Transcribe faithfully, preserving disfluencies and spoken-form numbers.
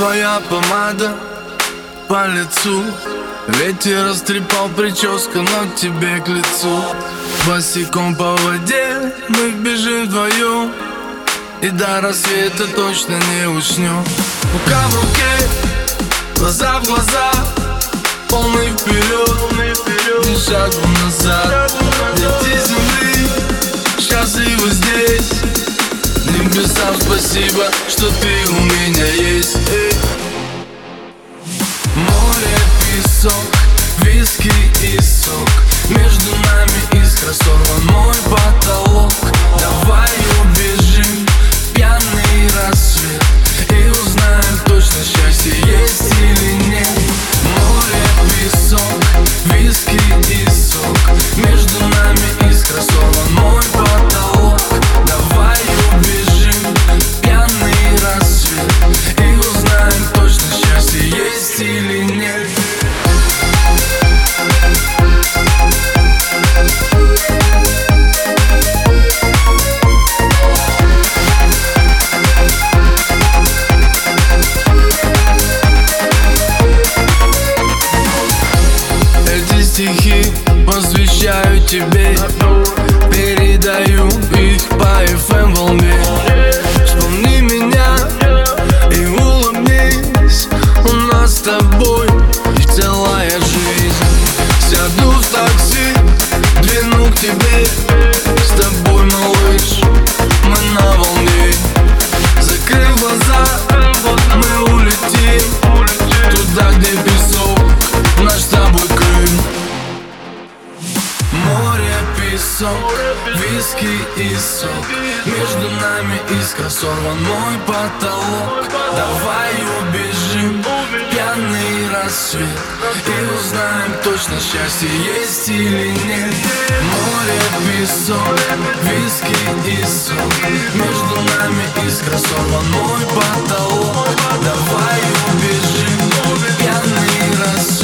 твоя помада по лицу. Ветер растрепал прическу, но тебе к лицу. Босиком по воде мы бежим вдвоем, и до рассвета точно не уснем. Рука в руке, глаза в глаза, полный вперед, ни шагу назад. Дети земли счастливы здесь. Небесам спасибо, что ты у меня есть. Море, песок, виски и сок. Между нами искра, сорван мой потолок. Давай убежим в пьяный рассвет и узнаем точно, счастье есть или нет. Море, песок, виски и сок. Между нами искра, сорван мой потолок. Давай убежим в пьяный рассвет и узнаем точно, счастье есть или нет. Эти стихи посвящаю тебе, передаю их по эф эм волне. Вспомни меня и улыбнись, у нас с тобой целая жизнь. Сяду в такси, двину к тебе, с тобой, малыш, мы на волне. Закрыв глаза, мы улетим туда, где песок, наш с тобой Крым. Море, песок, виски и сок. Между нами искра, сорван мой потолок. Давай убежим в пьяный рассвет и узнаем точно, счастье есть или нет. Море, песок, виски и сок. Между нами искра, сорван мой потолок. Давай убежим в пьяный рассвет